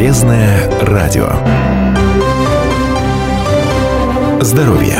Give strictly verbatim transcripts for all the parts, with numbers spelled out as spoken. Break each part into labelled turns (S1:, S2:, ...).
S1: Полезное радио. Здоровье.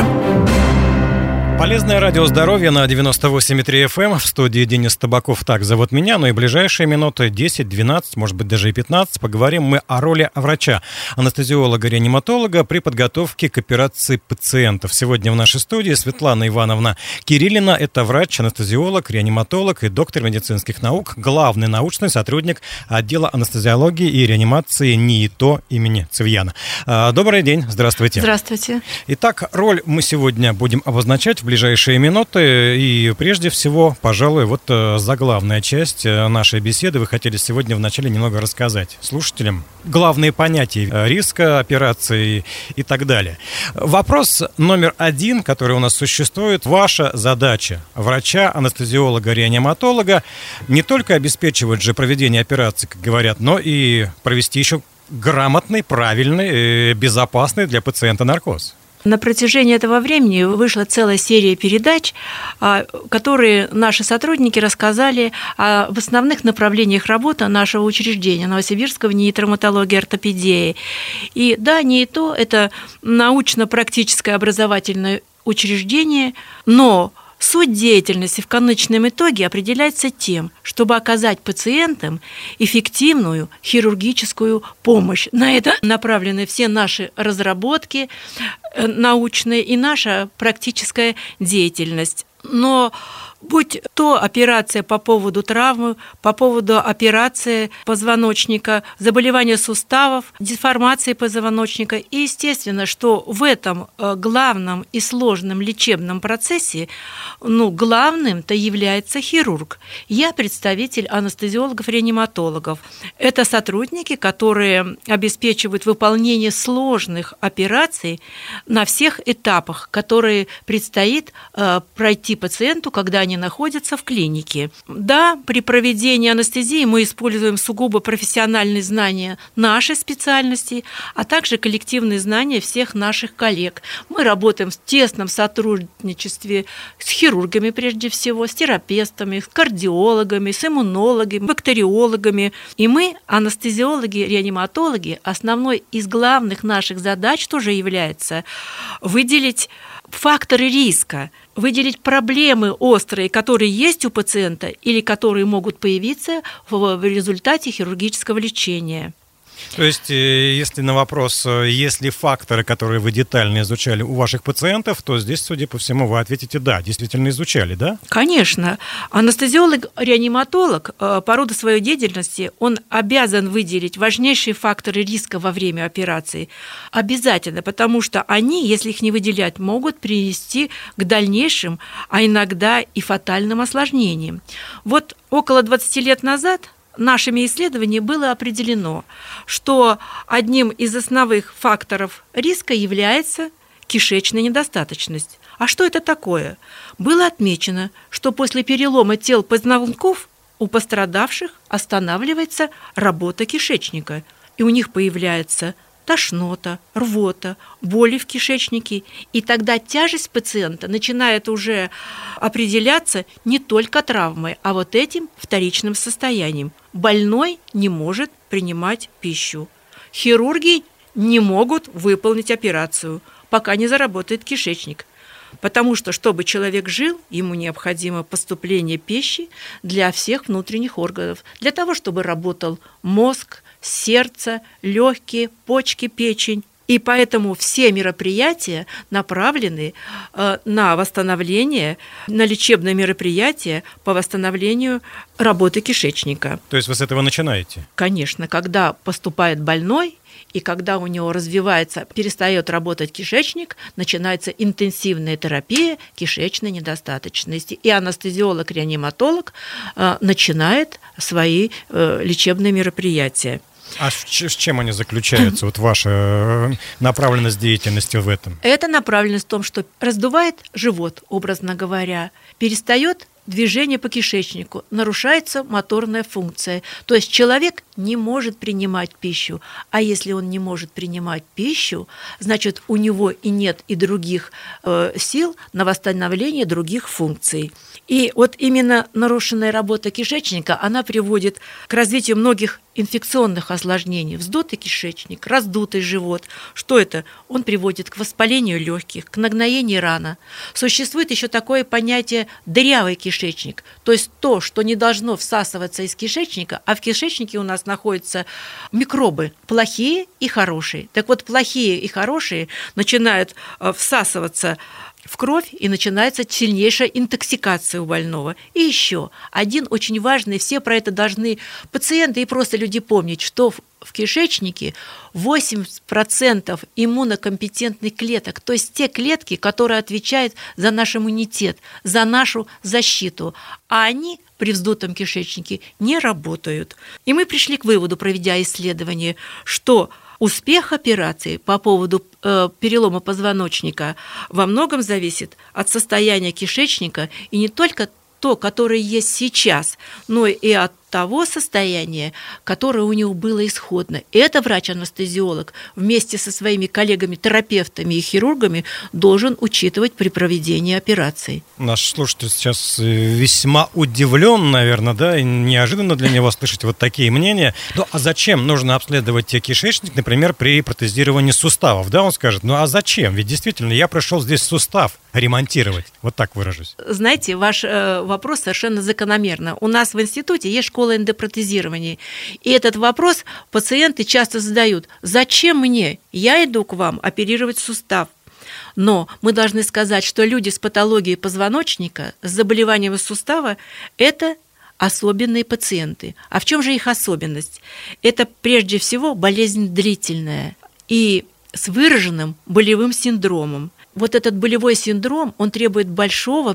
S2: Полезное радио «Здоровье» на девяносто восемь и три эф эм. В студии Денис Табаков. Так зовут меня. Ну и ближайшие минуты десять-двенадцать, может быть, даже и пятнадцать, поговорим мы о роли врача, анестезиолога-реаниматолога при подготовке к операции пациентов. Сегодня в нашей студии Светлана Ивановна Кириллина. Это врач, анестезиолог, реаниматолог и доктор медицинских наук, главный научный сотрудник отдела анестезиологии и реанимации НИИТО имени Цивьяна. Добрый день. Здравствуйте.
S3: Здравствуйте.
S2: Итак, роль мы сегодня будем обозначать в ближайшие минуты. И прежде всего, пожалуй, вот заглавная часть нашей беседы. Вы хотели сегодня вначале немного рассказать слушателям главные понятия риска операции и так далее. Вопрос номер один, который у нас существует. Ваша задача врача, анестезиолога, реаниматолога не только обеспечивать же проведение операции, как говорят, но и провести еще грамотный, правильный, безопасный для пациента наркоз.
S3: На протяжении этого времени вышла целая серия передач, которые наши сотрудники рассказали об основных направлениях работы нашего учреждения Новосибирского НИИ травматологии и ортопедии. И да, НИИТО – это научно-практическое образовательное учреждение, но суть деятельности в конечном итоге определяется тем, чтобы оказать пациентам эффективную хирургическую помощь. На это направлены все наши разработки научные и наша практическая деятельность. Но будь то операция по поводу травмы, по поводу операции позвоночника, заболевания суставов, деформации позвоночника. И естественно, что в этом главном и сложном лечебном процессе ну, главным-то является хирург. Я представитель анестезиологов-реаниматологов. Это сотрудники, которые обеспечивают выполнение сложных операций на всех этапах, которые предстоит пройти пациенту, когда они находятся в клинике. Да, при проведении анестезии мы используем сугубо профессиональные знания нашей специальности, а также коллективные знания всех наших коллег. Мы работаем в тесном сотрудничестве с хирургами прежде всего, с терапевтами, с кардиологами, с иммунологами, бактериологами. И мы, анестезиологи, реаниматологи, основной из главных наших задач тоже является выделить факторы риска, выделить проблемы острые, которые есть у пациента или которые могут появиться в результате хирургического лечения.
S2: То есть, если на вопрос, есть ли факторы, которые вы детально изучали у ваших пациентов, то здесь, судя по всему, вы ответите «да», действительно изучали, да?
S3: Конечно. Анестезиолог-реаниматолог по роду своей деятельности, он обязан выделить важнейшие факторы риска во время операции. Обязательно, потому что они, если их не выделять, могут привести к дальнейшим, а иногда и фатальным осложнениям. Вот около двадцати лет назад нашими исследованиями было определено, что одним из основных факторов риска является кишечная недостаточность. А что это такое? Было отмечено, что после перелома тел позвонков у пострадавших останавливается работа кишечника, и у них появляется тошнота, рвота, боли в кишечнике, и тогда тяжесть пациента начинает уже определяться не только травмой, а вот этим вторичным состоянием. Больной не может принимать пищу. Хирурги не могут выполнить операцию, пока не заработает кишечник. Потому что, чтобы человек жил, ему необходимо поступление пищи для всех внутренних органов, для того, чтобы работал мозг, сердце, легкие, почки, печень. И поэтому все мероприятия направлены э, на восстановление, на лечебные мероприятия по восстановлению работы кишечника.
S2: То есть вы с этого начинаете?
S3: Конечно, когда поступает больной, и когда у него развивается, перестает работать кишечник, начинается интенсивная терапия кишечной недостаточности. И анестезиолог-реаниматолог э, начинает свои э, лечебные мероприятия.
S2: А с чем они заключаются, вот ваша направленность деятельности в этом?
S3: Это направленность в том, что раздувает живот, образно говоря, перестает движение по кишечнику, нарушается моторная функция. То есть человек не может принимать пищу. А если он не может принимать пищу, значит, у него и нет и других э, сил на восстановление других функций. И вот именно нарушенная работа кишечника, она приводит к развитию многих инфекционных осложнений. Вздутый кишечник, раздутый живот. Что это? Он приводит к воспалению легких, к нагноению рана. Существует еще такое понятие дырявый кишечник, то есть то, что не должно всасываться из кишечника, а в кишечнике у нас находятся микробы, плохие и хорошие. Так вот, плохие и хорошие начинают всасываться в кровь, и начинается сильнейшая интоксикация у больного. И еще один очень важный, все про это должны пациенты и просто люди помнить, что в кишечнике восемьдесят процентов иммунокомпетентных клеток, то есть те клетки, которые отвечают за наш иммунитет, за нашу защиту, а они при вздутом кишечнике не работают. И мы пришли к выводу, проведя исследование, что успех операции по поводу э, перелома позвоночника во многом зависит от состояния кишечника, и не только то, которое есть сейчас, но и от того состояния, которое у него было исходно. Это врач-анестезиолог вместе со своими коллегами-терапевтами и хирургами должен учитывать при проведении операций.
S2: Наш слушатель сейчас весьма удивлен, наверное, да, и неожиданно для него слышать вот такие мнения. Ну, а зачем нужно обследовать кишечник, например, при протезировании суставов? Да, он скажет, ну а зачем? Ведь действительно, я пришел здесь сустав ремонтировать. Вот так выражусь.
S3: Знаете, ваш э, вопрос совершенно закономерно. У нас в институте есть школа эндопротезирования. И этот вопрос пациенты часто задают. Зачем мне? Я иду к вам оперировать сустав. Но мы должны сказать, что люди с патологией позвоночника, с заболеванием сустава – это особенные пациенты. А в чем же их особенность? Это прежде всего болезнь длительная и с выраженным болевым синдромом. Вот этот болевой синдром, он требует большого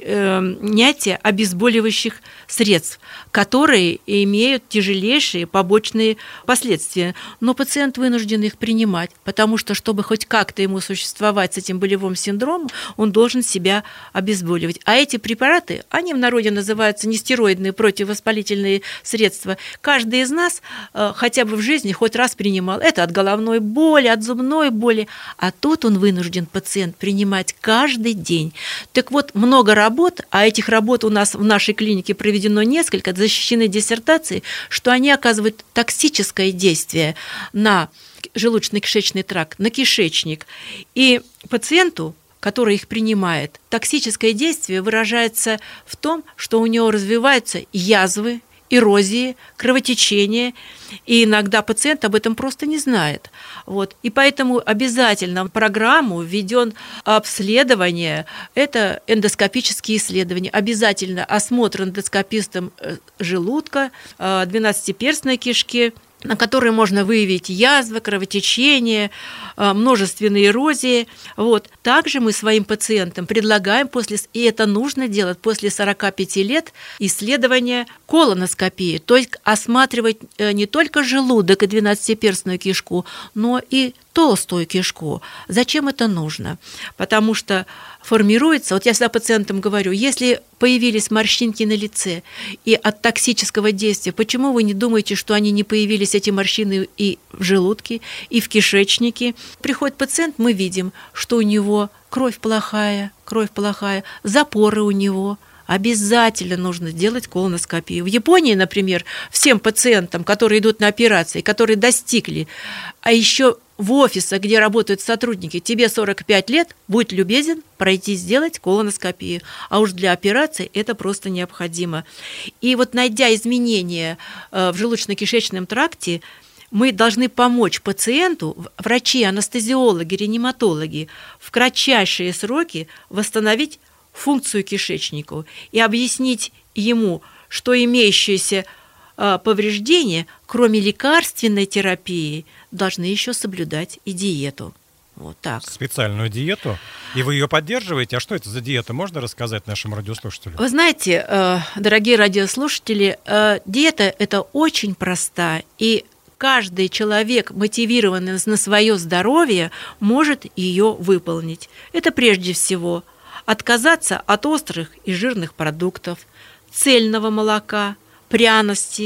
S3: принятия обезболивающих средств, которые имеют тяжелейшие побочные последствия. Но пациент вынужден их принимать, потому что, чтобы хоть как-то ему существовать с этим болевым синдромом, он должен себя обезболивать. А эти препараты, они в народе называются нестероидные противовоспалительные средства. Каждый из нас э, хотя бы в жизни хоть раз принимал. Это от головной боли, от зубной боли. А тут он вынужден, пациент, принимать каждый день. Так вот, много работ, а этих работ у нас в нашей клинике проведено несколько, защищены диссертации, что они оказывают токсическое действие на желудочно-кишечный тракт, на кишечник. И пациенту, который их принимает, токсическое действие выражается в том, что у него развиваются язвы, эрозии, кровотечение, и иногда пациент об этом просто не знает. Вот. И поэтому обязательно в программу введен обследование, это эндоскопические исследования, обязательно осмотр эндоскопистом желудка, двенадцатиперстной кишки, на которой можно выявить язвы, кровотечение, множественные эрозии. Вот. Также мы своим пациентам предлагаем, после, и это нужно делать после сорока пяти лет, исследование колоноскопии, то есть осматривать не только желудок и двенадцатиперстную кишку, но и толстую кишку. Зачем это нужно? Потому что формируется, вот я всегда пациентам говорю, если появились морщинки на лице и от токсического действия, почему вы не думаете, что они не появились, эти морщины, и в желудке, и в кишечнике? Приходит пациент, мы видим, что у него кровь плохая, кровь плохая, запоры у него. Обязательно нужно делать колоноскопию. В Японии, например, всем пациентам, которые идут на операции, которые достигли, а еще в офисах, где работают сотрудники, тебе сорок пять лет, будь любезен пройти сделать колоноскопию. А уж для операции это просто необходимо. И вот найдя изменения в желудочно-кишечном тракте, мы должны помочь пациенту, врачи, анестезиологи, реаниматологи, в кратчайшие сроки восстановить функцию кишечника и объяснить ему, что имеющиеся повреждения, кроме лекарственной терапии, должны еще соблюдать и диету. Вот так.
S2: Специальную диету? И вы ее поддерживаете? А что это за диета? Можно рассказать нашим радиослушателям?
S3: Вы знаете, дорогие радиослушатели, диета – это очень проста, и каждый человек, мотивированный на свое здоровье, может ее выполнить. Это прежде всего отказаться от острых и жирных продуктов, цельного молока, пряностей,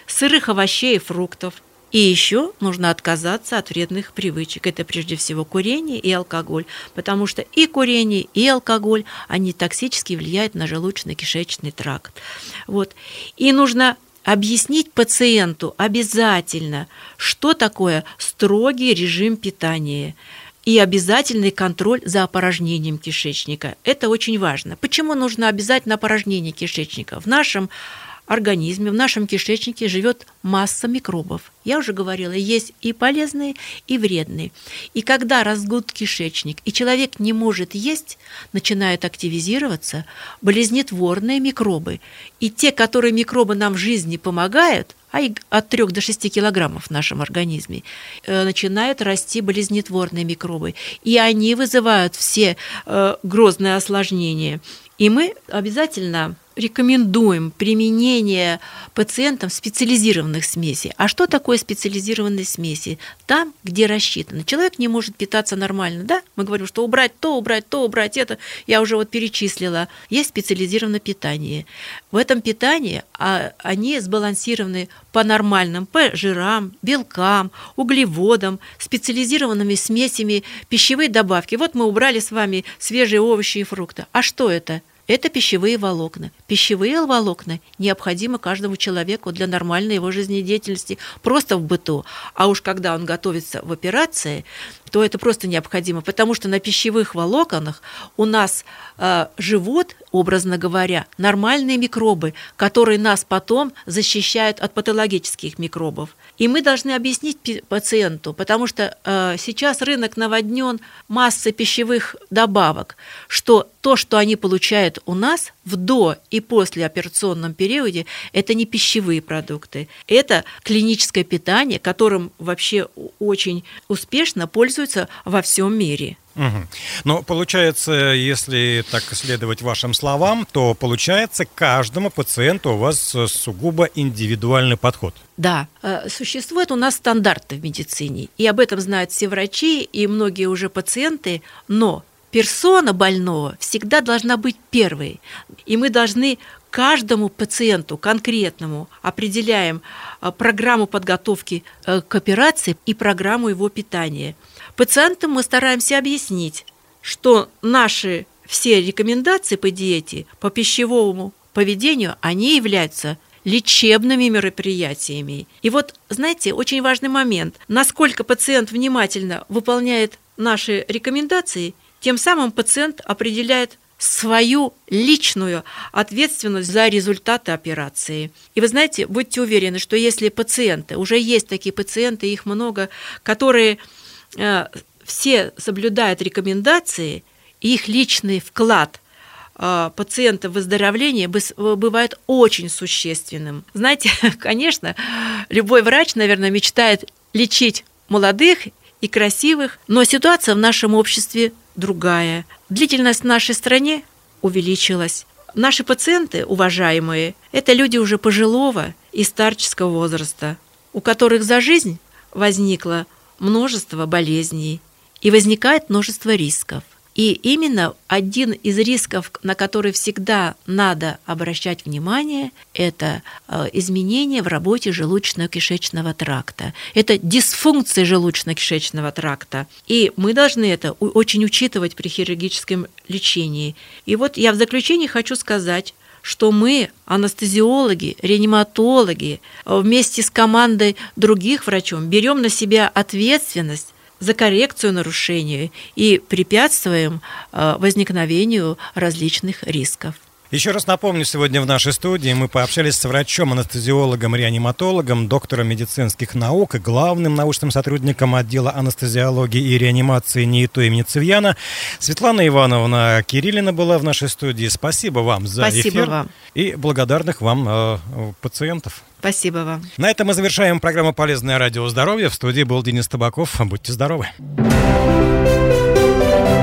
S3: сырых овощей и фруктов. И еще нужно отказаться от вредных привычек. Это прежде всего курение и алкоголь, потому что и курение, и алкоголь, они токсически влияют на желудочно-кишечный тракт. Вот. И нужно объяснить пациенту обязательно, что такое строгий режим питания и обязательный контроль за опорожнением кишечника. Это очень важно. Почему нужно обязательно опорожнение кишечника? В нашем организме, в нашем кишечнике живет масса микробов. Я уже говорила, есть и полезные, и вредные. И когда раздут кишечник, и человек не может есть, начинают активизироваться болезнетворные микробы. И те, которые микробы нам в жизни помогают, а их от трёх до шести килограммов в нашем организме, начинают расти болезнетворные микробы. И они вызывают все э, грозные осложнения. И мы обязательно рекомендуем применение пациентам специализированных смесей. А что такое специализированные смеси? Там, где рассчитано. Человек не может питаться нормально, да? Мы говорим, что убрать то, убрать то, убрать это. Я уже вот перечислила. Есть специализированное питание. В этом питании они сбалансированы по нормальным, по жирам, белкам, углеводам, специализированными смесями, пищевые добавки. Вот мы убрали с вами свежие овощи и фрукты. А что это? Это пищевые волокна. Пищевые волокна необходимы каждому человеку для нормальной его жизнедеятельности просто в быту. А уж когда он готовится в операции, то это просто необходимо, потому что на пищевых волокнах у нас э, живут, образно говоря, нормальные микробы, которые нас потом защищают от патологических микробов. И мы должны объяснить пациенту, потому что э, сейчас рынок наводнен массой пищевых добавок, что то, что они получают у нас в до- и послеоперационном периоде, это не пищевые продукты, это клиническое питание, которым вообще очень успешно пользуются во всем мире.
S2: Угу. Но получается, если так следовать вашим словам, то получается, каждому пациенту у вас сугубо индивидуальный подход.
S3: Да, существуют у нас стандарты в медицине, и об этом знают все врачи и многие уже пациенты, но персона больного всегда должна быть первой, и мы должны каждому пациенту конкретному определяем программу подготовки к операции и программу его питания. Пациентам мы стараемся объяснить, что наши все рекомендации по диете, по пищевому поведению, они являются лечебными мероприятиями. И вот, знаете, очень важный момент, насколько пациент внимательно выполняет наши рекомендации, тем самым пациент определяет свою личную ответственность за результаты операции. И вы знаете, будьте уверены, что если пациенты, уже есть такие пациенты, их много, которые э, все соблюдают рекомендации, и их личный вклад э, пациента в выздоровление бывает очень существенным. Знаете, конечно, любой врач, наверное, мечтает лечить молодых и красивых, но ситуация в нашем обществе другая. Длительность в нашей стране увеличилась. Наши пациенты, уважаемые, это люди уже пожилого и старческого возраста, у которых за жизнь возникло множество болезней и возникает множество рисков. И именно один из рисков, на который всегда надо обращать внимание, это изменения в работе желудочно-кишечного тракта. Это дисфункция желудочно-кишечного тракта. И мы должны это очень учитывать при хирургическом лечении. И вот я в заключение хочу сказать, что мы, анестезиологи, реаниматологи, вместе с командой других врачей берем на себя ответственность за коррекцию нарушений и препятствуем возникновению различных рисков.
S2: Еще раз напомню, сегодня в нашей студии мы пообщались с врачом-анестезиологом, реаниматологом, доктором медицинских наук и главным научным сотрудником отдела анестезиологии и реанимации НИИТО имени Цивьяна. Светлана Ивановна Кириллина была в нашей студии. Спасибо вам за
S3: Спасибо
S2: эфир
S3: вам.
S2: И благодарных вам э, пациентов.
S3: Спасибо вам.
S2: На этом мы завершаем программу «Полезное радио здоровья». В студии был Денис Табаков. Будьте здоровы.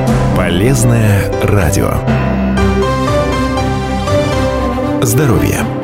S1: Полезное радио. Здоровье.